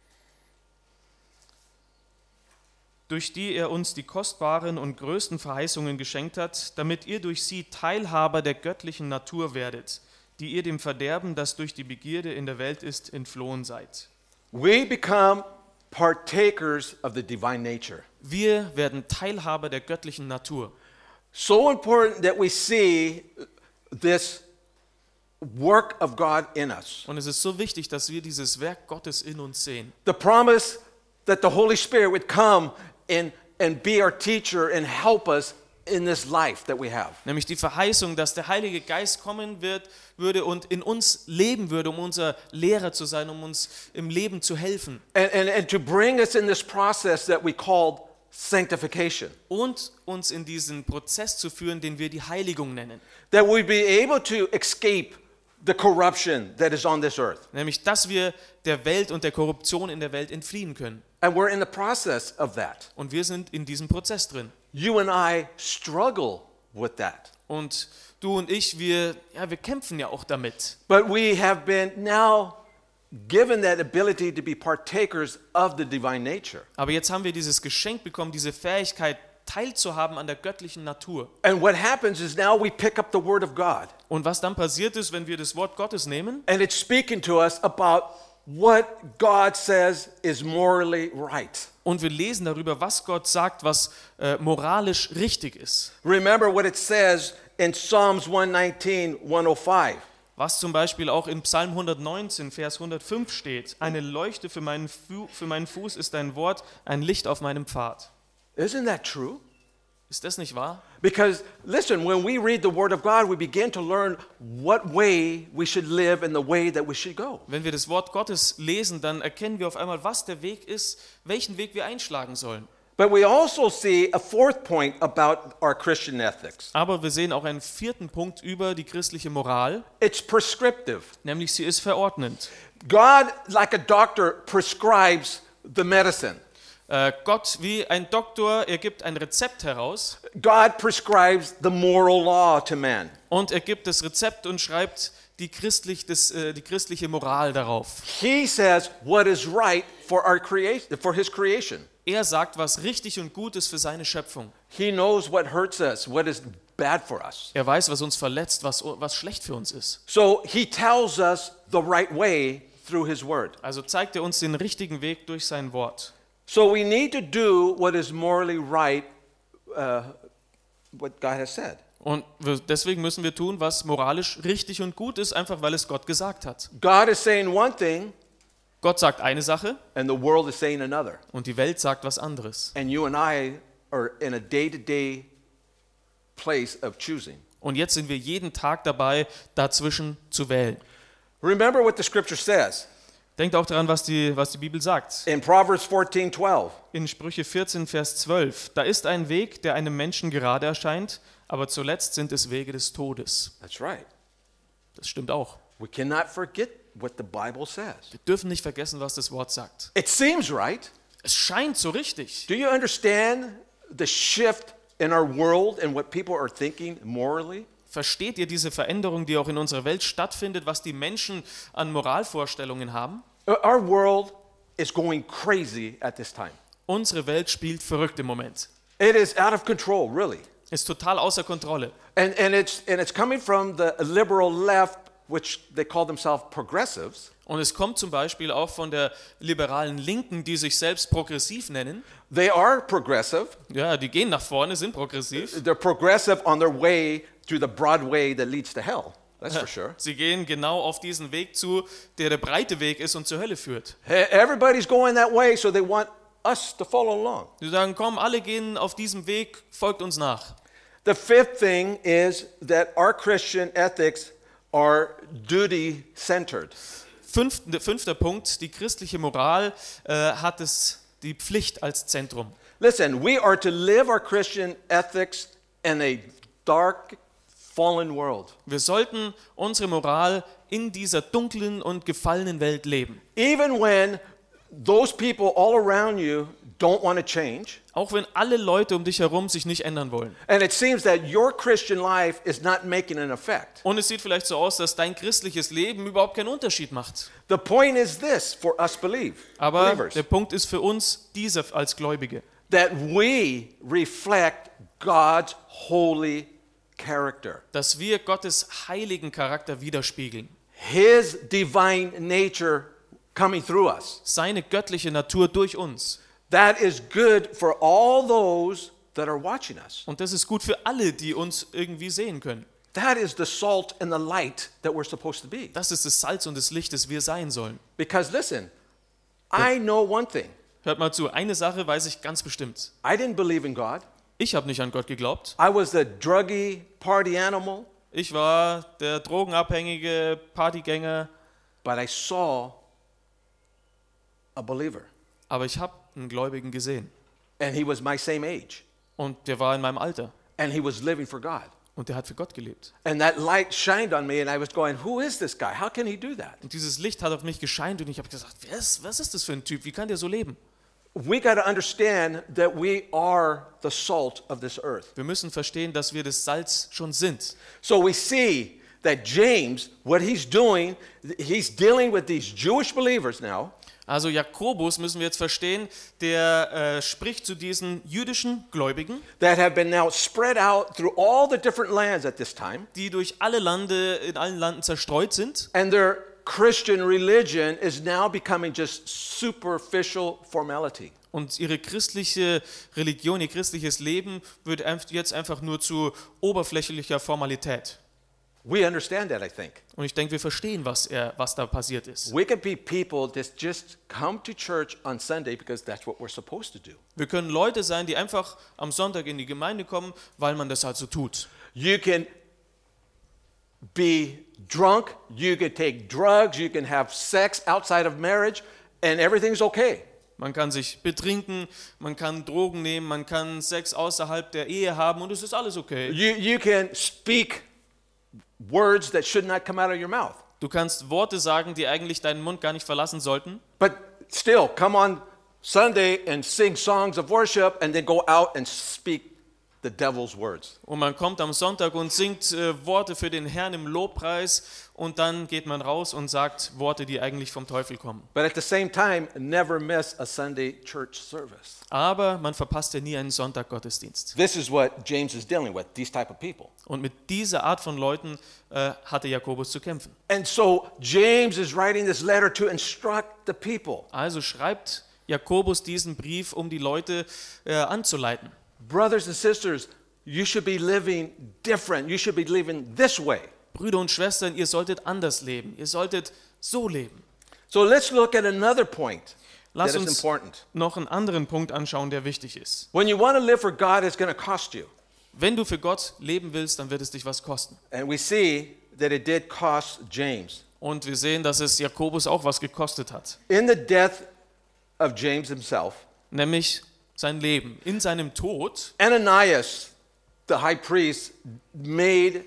Durch die er uns die kostbaren und größten Verheißungen geschenkt hat, damit ihr durch sie Teilhaber der göttlichen Natur werdet, die ihr dem Verderben, das durch die Begierde in der Welt ist, entflohen seid. We become partakers of the divine nature. Wir werden Teilhaber der göttlichen Natur. So important that we see this work of God in us. Und es ist so wichtig, dass wir dieses Werk Gottes in uns sehen. The promise that the Holy Spirit would come and, and be our teacher and help us in this life that we have. Nämlich die Verheißung, dass der Heilige Geist kommen wird, würde und in uns leben würde, um unser Lehrer zu sein, um uns im Leben zu helfen. And, and, and to bring us in this process that we called sanctification. Und uns in diesen Prozess zu führen, den wir die Heiligung nennen. That we'd be able to escape the corruption that is on this earth. Nämlich, dass wir der Welt und der Korruption in der Welt entfliehen können. And we're in the process of that. Und wir sind in diesem Prozess drin. You and I struggle with that. Und du und ich, wir, ja, wir kämpfen ja auch damit. But we have been now given that ability to be partakers of the divine nature. Aber jetzt haben wir dieses Geschenk bekommen, diese Fähigkeit, teilzuhaben an der göttlichen Natur. And what happens is now we pick up the word of God. Und was dann passiert ist, wenn wir das Wort Gottes nehmen, And it's speaking to us about what God says is morally right. und wir lesen darüber, was Gott sagt, was äh, moralisch richtig ist. Remember what it says in Psalms one nineteen, one oh five. Was zum Beispiel auch in Psalm hundertneunzehn, Vers hundertfünf steht. Eine Leuchte für meinen, Fu- für meinen Fuß ist dein Wort, ein Licht auf meinem Pfad. Isn't that true? Ist das nicht wahr? Because listen, when we read the word of God, we begin to learn what way we should live and the way that we should go. Wenn wir das Wort Gottes lesen, dann erkennen wir auf einmal, was der Weg ist, welchen Weg wir einschlagen sollen. But we also see a fourth point about our Christian ethics. Aber wir sehen auch einen vierten Punkt über die christliche Moral, It's prescriptive. nämlich sie ist verordnend. God, like a doctor, prescribes the medicine. Äh, Gott, wie ein Doktor, er gibt ein Rezept heraus God prescribes the moral law to man. und er gibt das Rezept und schreibt die, christlich, das, äh, die christliche Moral darauf. He says what is right for our creation, for his creation. Er sagt, was richtig und gut ist für seine Schöpfung. He knows what hurts us, what is bad for us. Er weiß, was uns verletzt, was, was schlecht für uns ist. So he tells us the right way through his word. Also zeigt er uns den richtigen Weg durch sein Wort. So we need to do what is morally right, uh, what God has said. Und wir, deswegen müssen wir tun, was moralisch richtig und gut ist, einfach weil es Gott gesagt hat. God is saying one thing, Gott sagt eine Sache and the world is saying another. und die Welt sagt was anderes. And you and I are in a day-to-day place of choosing. Und jetzt sind wir jeden Tag dabei, dazwischen zu wählen. Remember what the scripture says Denkt auch daran, was die, was die Bibel sagt. in Proverbs fourteen twelve. In Sprüche vierzehn, Vers zwölf. Da ist ein Weg, der einem Menschen gerade erscheint, aber zuletzt sind es Wege des Todes. That's right. Das stimmt auch. We cannot forget what the Bible says. Wir dürfen nicht vergessen, was das Wort sagt. It seems right. Es scheint so richtig. Do you understand the shift in our world and what people are thinking morally? Versteht ihr diese Veränderung, die auch in unserer Welt stattfindet, was die Menschen an Moralvorstellungen haben? Our world is going crazy at this time. Unsere Welt spielt verrückt im Moment. It is out of control, really. Ist total außer Kontrolle. And, and, it's, and it's coming from the liberal left, which they call themselves progressives. Und es kommt zum Beispiel auch von der liberalen Linken, die sich selbst progressiv nennen. They are progressive. Ja, die gehen nach vorne, sind progressiv. They're progressive on their way through the broad way that leads to hell. That's for sure. Sie gehen genau auf diesen Weg zu, der der breite Weg ist und zur Hölle führt. Everybody's going that way, so they want us to follow along. Sie sagen, komm, alle gehen auf diesem Weg, folgt uns nach. The fifth thing is that our Christian ethics are duty-centered. Fünfter, fünfter Punkt, die christliche Moral äh, hat es die Pflicht als Zentrum. Listen, we are to live our Christian ethics in a dark, fallen world. Wir sollten unsere Moral in dieser dunklen und gefallenen Welt leben. Even when those people all around you don't want to change, Auch wenn alle Leute um dich herum sich nicht ändern wollen. and it seems that your Christian life is not making an effect. Und es sieht vielleicht so aus, dass dein christliches Leben überhaupt keinen Unterschied macht. The point is this for us believe, Aber believers, der Punkt ist für uns dieser als Gläubige, that we reflect God's holy character, dass wir Gottes heiligen Charakter widerspiegeln. His divine nature coming through us. Seine göttliche Natur durch uns. That is good for all those that are watching us. Und das ist gut für alle, die uns irgendwie sehen können. That is the salt and the light that we're supposed to be. Das ist das Salz und das Licht, das wir sein sollen. Because listen, I know one thing. Hört mal zu, eine Sache weiß ich ganz bestimmt. I didn't believe in God. Ich habe nicht an Gott geglaubt. I was the druggy party animal, Ich war der drogenabhängige Partygänger, but I saw a believer. aber ich habe einen Gläubigen gesehen. And he was my same age. Und der war in meinem Alter. And he was living for God. Und der hat für Gott gelebt. And that light shined on me and I was going, who is this guy? How can he do that? Und dieses Licht hat auf mich gescheint und ich habe gesagt, wer ist, was ist das für ein Typ? Wie kann der so leben? We got to understand that we are the salt of this earth. Wir müssen verstehen, dass wir das Salz schon sind. So we see that James, what he's doing, he's dealing with these Jewish believers now. Also Jakobus müssen wir jetzt verstehen, der äh, spricht zu diesen jüdischen Gläubigen, That have been now spread out through all the different lands at this time. die durch alle Lande, in allen Landen zerstreut sind. And their Christian religion is now becoming just superficial formality. Und ihre christliche Religion, ihr christliches Leben wird jetzt einfach nur zu oberflächlicher Formalität. We understand that, I think. Und ich denke, wir verstehen, was, er, was da passiert ist. We could be people that just come to church on Sunday because that's what we're supposed to do. Wir können Leute sein, die einfach am Sonntag in die Gemeinde kommen, weil man das halt so tut. You can be drunk, you can take drugs, you can have sex outside of marriage, and everything's okay. Man kann sich betrinken, man kann Drogen nehmen, man kann Sex außerhalb der Ehe haben und es ist alles okay. You, you can speak words that should not come out of your mouth. Du kannst Worte sagen, die eigentlich deinen Mund gar nicht verlassen sollten. But still, come on Sunday and sing songs of worship and then go out and speak the devil's words. Und man kommt am Sonntag und singt äh, Worte für den Herrn im Lobpreis und dann geht man raus und sagt Worte, die eigentlich vom Teufel kommen. But at the same time, never miss a Sunday church service. Aber man verpasst ja nie einen Sonntag-Gottesdienst. This is what James is dealing with, these type of people. Und mit dieser Art von Leuten äh, hatte Jakobus zu kämpfen. And so James is writing this letter to instruct the people. Also schreibt Jakobus diesen Brief, um die Leute äh, anzuleiten. Brothers and sisters, you should be living different. You should be living this way. Brüder und Schwestern, ihr solltet anders leben. Ihr solltet so leben. So let's look at another point Lass that is uns important. noch einen anderen Punkt anschauen, der wichtig ist. When you want to live for God, it's going to cost you. Wenn du für Gott leben willst, dann wird es dich was kosten. And we see that it did cost James. Und wir sehen, dass es Jakobus auch was gekostet hat. In the death of James himself, Nämlich sein Leben. In seinem Tod Ananias, the high priest, made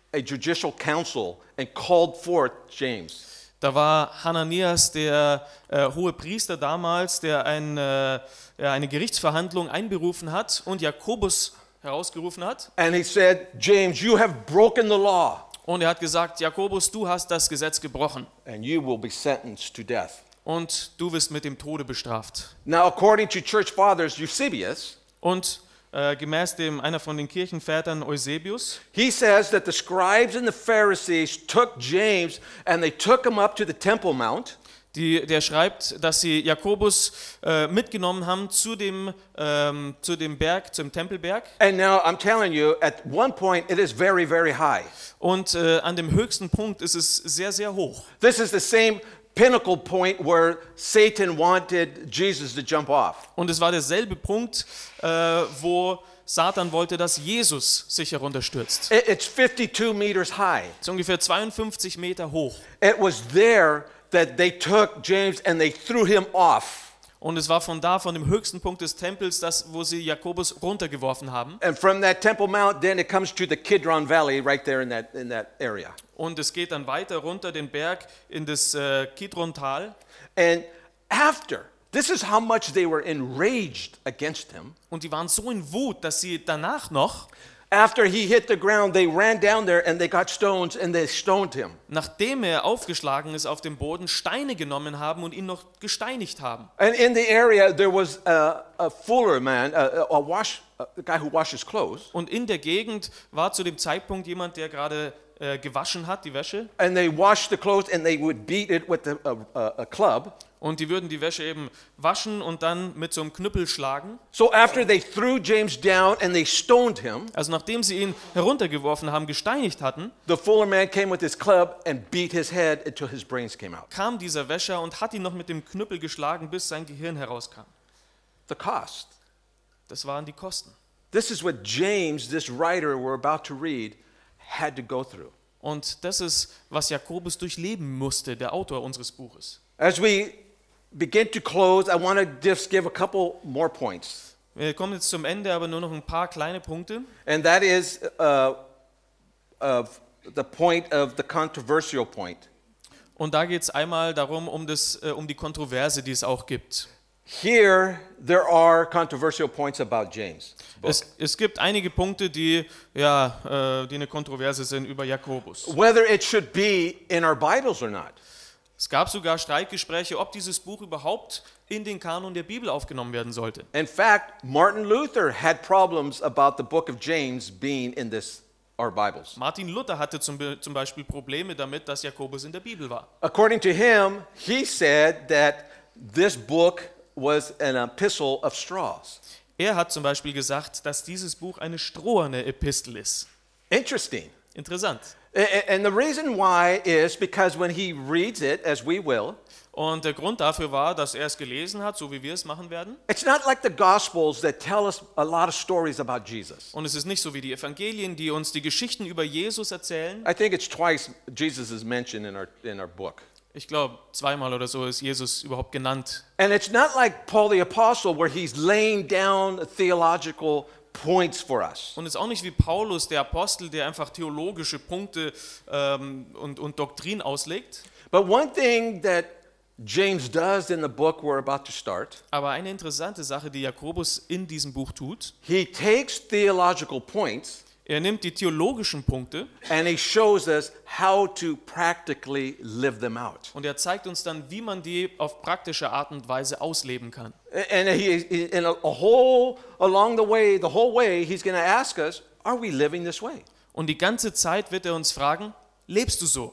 a judicial council and called forth James. Da war Hananias, der äh, hohe Priester damals, der ein, äh, ja, eine Gerichtsverhandlung einberufen hat und Jakobus herausgerufen hat. And he said, James, you have broken the law, Und er hat gesagt, Jakobus, du hast das Gesetz gebrochen and you will be sentenced to death. und du wirst mit dem Tode bestraft. Now, according to church fathers Eusebius, Und äh, gemäß dem einer von den Kirchenvätern Eusebius, he says that the scribes and the Pharisees took James and they took him up to the Temple Mount. die, der schreibt, dass sie Jakobus äh, mitgenommen haben zu dem, ähm, zu dem Berg, zum Tempelberg. And now I'm telling you, at one point it is very, very high. Und äh, an dem höchsten Punkt ist es sehr, sehr hoch. This is the same pinnacle point where Satan wanted Jesus to jump off. Und es war derselbe Punkt, äh, wo Satan wollte, dass Jesus sich herunterstürzt. It- It's fifty-two meters high. Es ist ungefähr zweiundfünfzig Meter hoch. It was there that they took James and they threw him off. Und es war von da, von dem höchsten Punkt des Tempels, das, wo sie Jakobus runtergeworfen haben. And from that Temple Mount, then it comes to the Kidron Valley right there in that, in that area. Und es geht dann weiter runter den Berg in das äh, Kidron-Tal. And after, this is how much they were enraged against him. Und die waren so in Wut, dass sie danach noch, After he hit the ground, they ran down there and they got stones and they stoned him. nachdem er aufgeschlagen ist auf dem Boden, Steine genommen haben und ihn noch gesteinigt haben. And in the area, there was a, a fuller man, a, a wash, a guy who washes clothes. Und in der Gegend war zu dem Zeitpunkt jemand, der gerade äh, gewaschen hat, die Wäsche. And they washed the clothes and they would beat it with a, a, a club. Und die würden die Wäsche eben waschen und dann mit so einem Knüppel schlagen. So after they threw James down and they stoned him, Also nachdem sie ihn heruntergeworfen haben, gesteinigt hatten, the fuller man came with his club and beat his head until his brains came out. kam dieser Wäscher und hat ihn noch mit dem Knüppel geschlagen, bis sein Gehirn herauskam. The cost. Das waren die Kosten. This is what James, this writer we're about to read, had to go through. Und das ist, was Jakobus durchleben musste, der Autor unseres Buches. As we begin to close, I want to just give a couple more points. Wir kommen jetzt zum Ende, aber nur noch ein paar kleine Punkte. And that is uh, of the point of the controversial point. Und da geht es einmal darum, um, das, äh, um die Kontroverse, die es auch gibt. Here, there are controversial points about James. Es, es gibt einige Punkte, die, ja, äh, die eine Kontroverse sind über Jakobus. Whether it should be in our Bibles or not. Es gab sogar Streitgespräche, ob dieses Buch überhaupt in den Kanon der Bibel aufgenommen werden sollte. In fact, Martin Luther had problems about the book of James being in this our Bibles. Martin Luther hatte zum, Be- zum Beispiel Probleme damit, dass Jakobus in der Bibel war. According to him, he said that this book was an epistle of straws. Er hat zum Beispiel gesagt, dass dieses Buch eine stroherne Epistel ist. Interesting. Interessant. A- a- And the reason why is because when he reads it, as we will, Und der Grund dafür war, dass er es gelesen hat, so wie wir es machen werden. it's not like the Gospels that tell us a lot of stories about Jesus. Und es ist nicht so wie die Evangelien, die uns die Geschichten über Jesus erzählen. I think it's twice Jesus is mentioned in our, in our book. Ich glaube, zweimal oder so ist Jesus überhaupt genannt. And it's not like Paul the Apostle where he's laying down theological points for us. Und es ist auch nicht wie Paulus, der Apostel, der einfach theologische Punkte ähm, und, und Doktrin auslegt. But one thing that James does in the book we're about to start, Aber eine interessante Sache, die Jakobus in diesem Buch tut, he takes theological points er nimmt die theologischen Punkte and he shows us how to practically live them out. und er zeigt uns dann, wie man die auf praktische Art und Weise ausleben kann. And he, he- in a, a whole, along the way, the whole way, he's going to ask us, are we living this way? Und die ganze Zeit wird er uns fragen, lebst du so?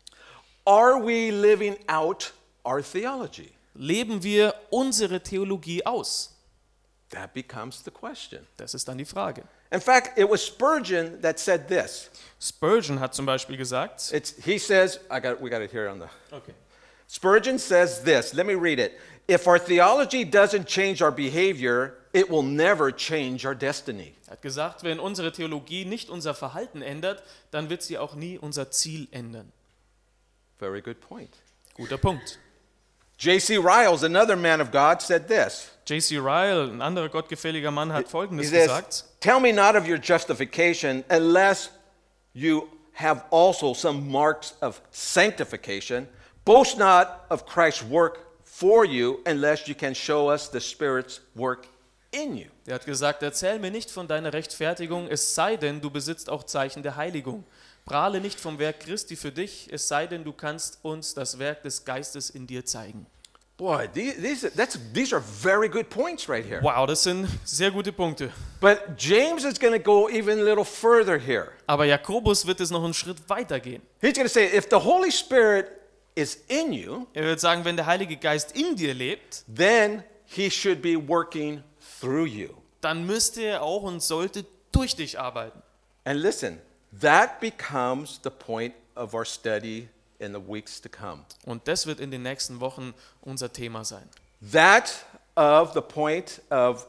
Are we living out our theology? Leben wir unsere Theologie aus? That becomes the question. Das ist dann die Frage. In fact, it was Spurgeon that said this. Spurgeon hat zum Beispiel gesagt, It's, he says, I got, we got it here on the. okay. Spurgeon says this. Let me read it. If our theology doesn't change our behavior, it will never change our destiny. Er hat gesagt, wenn unsere Theologie nicht unser Verhalten ändert, dann wird sie auch nie unser Ziel ändern. Very good point. Guter Punkt. J C Ryles, another man of God, said this. J C Ryle, ein anderer gottgefälliger Mann, hat He Folgendes says, gesagt. tell me not of your justification unless you have also some marks of sanctification. Boast not of Christ's work for you unless you can show us the Spirit's work in you. Er hat gesagt, erzähl mir nicht von deiner Rechtfertigung, es sei denn, du besitzt auch Zeichen der Heiligung. Prahle nicht vom Werk Christi für dich, es sei denn, du kannst uns das Werk des Geistes in dir zeigen. Boy, these, these, that's, these are very good points right here. Wow, das sind sehr gute Punkte. But James is going to go even a little further here. Aber Jakobus wird es noch einen Schritt weiter gehen. He's going to say, if the Holy Spirit is in you, Er wird sagen, wenn der Heilige Geist in dir lebt, then he should be working through you. dann müsste er auch und sollte durch dich arbeiten. And listen, that becomes the point of our study in the weeks to come. Und das wird in den nächsten Wochen unser Thema sein. That of the point of,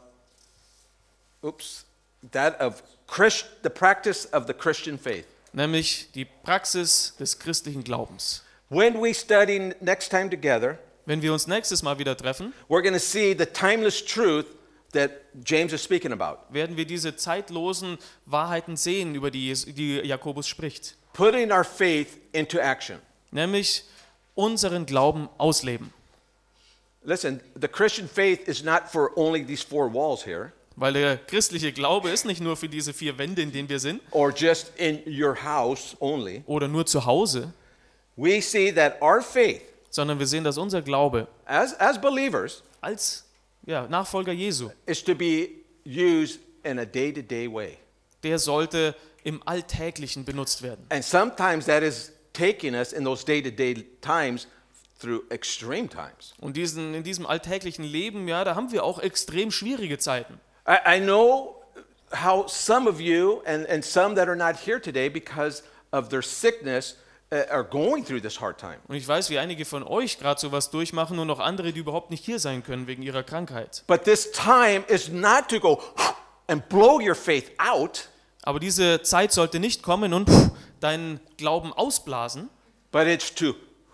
oops, that of Christ, the practice of the Christian faith. Nämlich die Praxis des christlichen Glaubens. When we study next time together, Wenn wir uns nächstes Mal wieder treffen, we're going to see the timeless truth that James is speaking about. werden wir diese zeitlosen Wahrheiten sehen, über die, Jes- die Jakobus spricht. Putting our faith into action. Nämlich unseren Glauben ausleben. Listen, the Christian faith is not for only these four walls here, Weil der christliche Glaube ist nicht nur für diese vier Wände, in denen wir sind, or just in your house only. oder nur zu Hause, We see that our faith, sondern wir sehen, dass unser Glaube as, as believers, als ja, Nachfolger Jesu, is to be used in a day-to-day way. der sollte im Alltäglichen benutzt werden. And sometimes that is taking us in those day-to-day times through extreme times. Und diesen, in diesem alltäglichen Leben, ja, da haben wir auch extrem schwierige Zeiten. I, I know how some of you and, and some that are not here today because of their sickness uh, are going through this hard time. Und ich weiß, wie einige von euch gerade sowas durchmachen und noch andere, die überhaupt nicht hier sein können wegen ihrer Krankheit. But this time is not to go and blow your faith out, Aber diese Zeit sollte nicht kommen und pff, deinen Glauben ausblasen, but it's to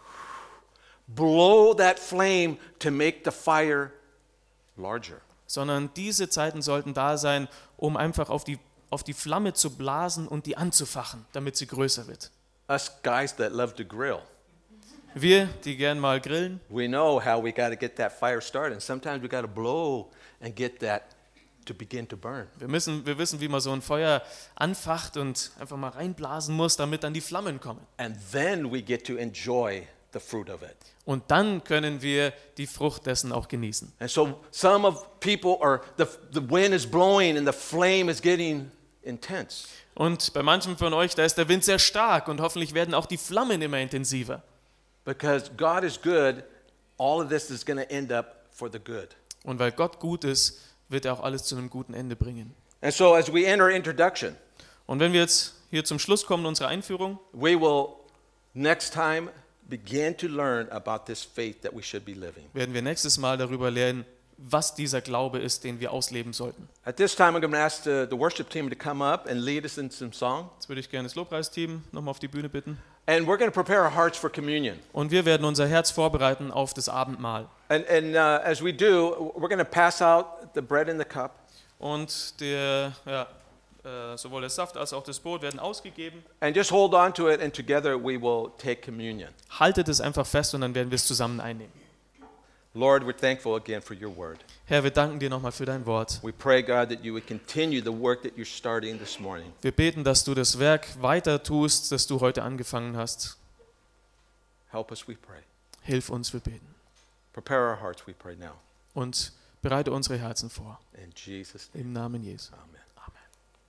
blow that flame to make the fire larger. sondern diese Zeiten sollten da sein, um einfach auf die, auf die Flamme zu blasen und die anzufachen, damit sie größer wird. Us guys that love to grill, Wir, die gern mal grillen, we know how we got to get that fire started. And sometimes we got to blow and get that to begin to burn. wir, müssen, wir wissen, wie man so ein Feuer anfacht und einfach mal reinblasen muss, damit dann die Flammen kommen. And then we get to enjoy the fruit of it. Und dann können wir die Frucht dessen auch genießen. And so some of people are, the, the wind is blowing and the flame is getting intense. Und bei manchen von euch, da ist der Wind sehr stark und hoffentlich werden auch die Flammen immer intensiver. Because God is good, all of this is going to end up for the good. Und weil Gott gut ist, wird er auch alles zu einem guten Ende bringen. And so as we enter introduction, Und wenn wir jetzt hier zum Schluss kommen, unserer Einführung, we will next time begin to learn about this faith that we should be living. werden wir nächstes Mal darüber lernen, was dieser Glaube ist, den wir ausleben sollten. At this time, I'm going to ask the, the worship team to come up and lead us in some song. Jetzt würde ich gerne das Lobpreisteam nochmal auf die Bühne bitten. And we're going to prepare our hearts for communion. Und wir werden unser Herz vorbereiten auf das Abendmahl. And, and uh, as we do, we're going to pass out the bread and the cup. Und der, ja, äh, sowohl der Saft als auch das Brot werden ausgegeben. And just hold on to it, and together we will take communion. Haltet es einfach fest und dann werden wir es zusammen einnehmen. Lord, we're thankful again for your word. Herr, wir danken dir nochmal für dein Wort. We pray, God, that you would continue the work that you're starting this morning. Wir beten, dass du das Werk weiter tust, das du heute angefangen hast. Help us, we pray. Hilf uns, wir beten. Prepare our hearts, we pray now. Und bereite unsere Herzen vor. In Jesus' name, Im Namen Jesu. amen.